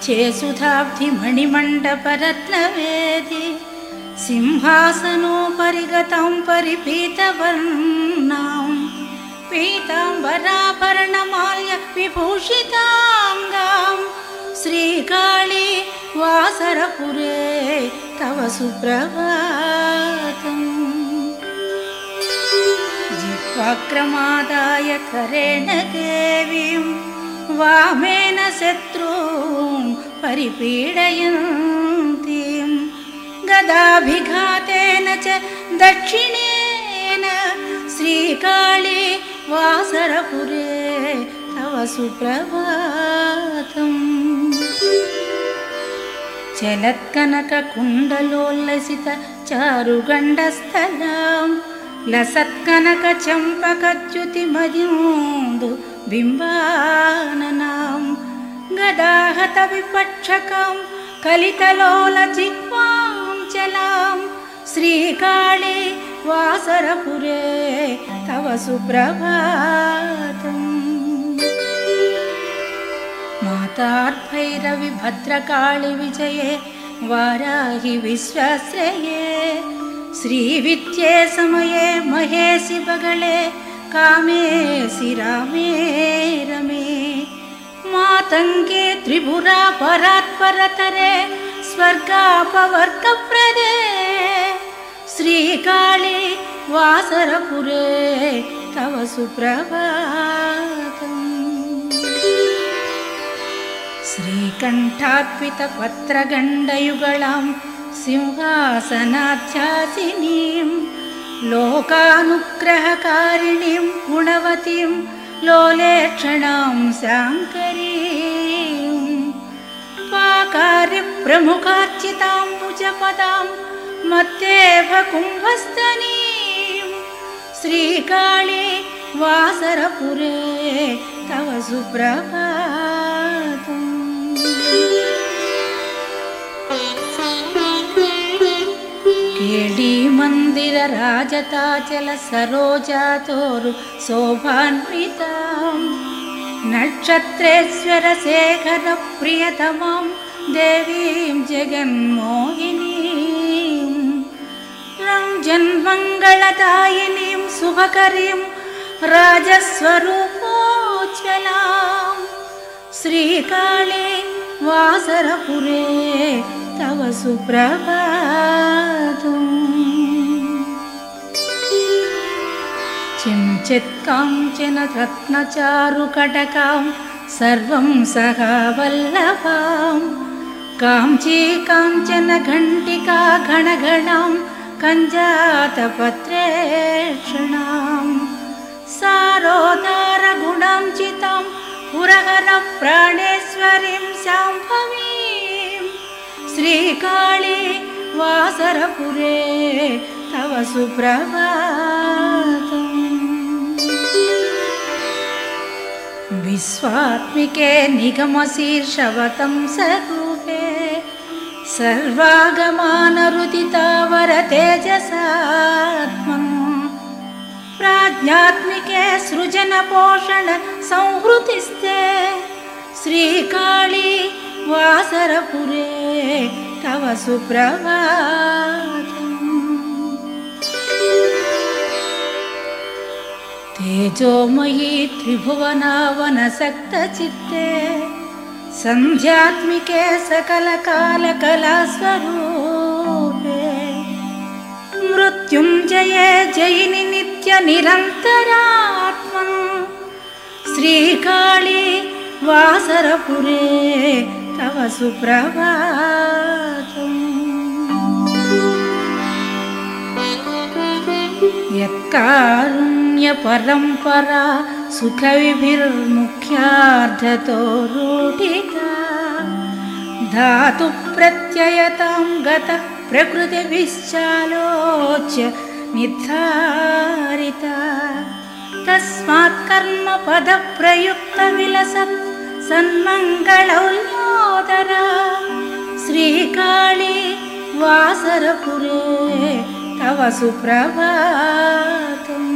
मणिमण्डपरत्नवेदी सिंहासनोपरि गतां परिपीतवर्णां पीताम्बराभरणमाल्य विभूषिताङ्गां श्रीकाळी वासरपुरे तव सुप्रभातम्। जिह्वाग्रमादाय करेण देवीं वामेन शत्रून् परिपीडयन्तीं गदाभिघातेन च दक्षिणेन श्रीकाळी वासरपुरे तव सुप्रभातम्। चलत्कनककुण्डलोल्लसित चारुगण्डस्थलां लसत्कनकचम्पकच्युतिमयून्दु बिम्बाननां गदाहतविपक्षकां कलितलोलजिह्वां चलां श्रीकाळी वासरपुरे तव सुप्रभातम्। मातार्भैरवि भद्रकाळि विजये वाराहि विश्वाश्रये श्रीविद्ये समये महेशि बगळे कामेशि रामे रमे मातङ्गे त्रिपुरा परात्परतरे स्वर्गापवर्गप्रदे श्रीकाळी वासरपुरे तव सुप्रभातम्। श्रीकण्ठार्पितपत्रगण्डयुगळां सिंहासनाध्यासिनीं लोकानुग्रहकारिणीं गुणवतीं लोलेक्षणां शाङ्करीं पाकार्यप्रमुखार्चिताम्बुजपदां मत्तेव कुम्भस्तनीं श्रीकाळी वासरपुरे तव सुप्रभातम्। केळी मंदिर राजताचल सरोजातोरु शोभान्वितां नक्षत्रेश्वर शेखर प्रियतमां देवीं जगन्मोहिनीं रञ्जन्मङ्गलदायिनीं शुभकरीं राजस्वरूपोज्ज्वलां श्रीकाळी वासरपुरे तव सुप्रभातम्। चिञ्चित्काञ्चन रत्नचारुकटकां सर्वं सहा वल्लभां काञ्ची काञ्चन घण्टिका घणघणां कञ्जातपत्रेक्षणां सारोदारगुणां चितां पुरहर प्राणेश्वरीं शाम्भवीं श्रीकाळी वासरपुरे तव सुप्रभातम्। विश्वात्मिके निगमशीर्षवतंसरूपे सर्वागमानरुदितावरतेजसात्मन् प्राज्ञात्मिके सृजनपोषण संहृतिस्ते श्रीकाळी वासरपुरे तव सुप्रभातम्। तेजोमयी त्रिभुवनावनसक्तचित्ते सन्ध्यात्मिके सकलकालकलास्वरूपे मृत्युञ्जये जयिनि नित्यनिरन्तरात्मन् श्रीकाळी वासरपुरे तव सुप्रभातम्। यत्कारुण्यपरम्परा सुखविभिर्मुख्यार्धतो रूढिता धातुप्रत्ययतां गतः प्रकृतिभिश्चालोच्य निर्धारिता तस्मात् कर्मपदप्रयुक्तविलसत् सन्मङ्गलौल्योदरा श्रीकाळी वासरपुरे तव सुप्रभातम्।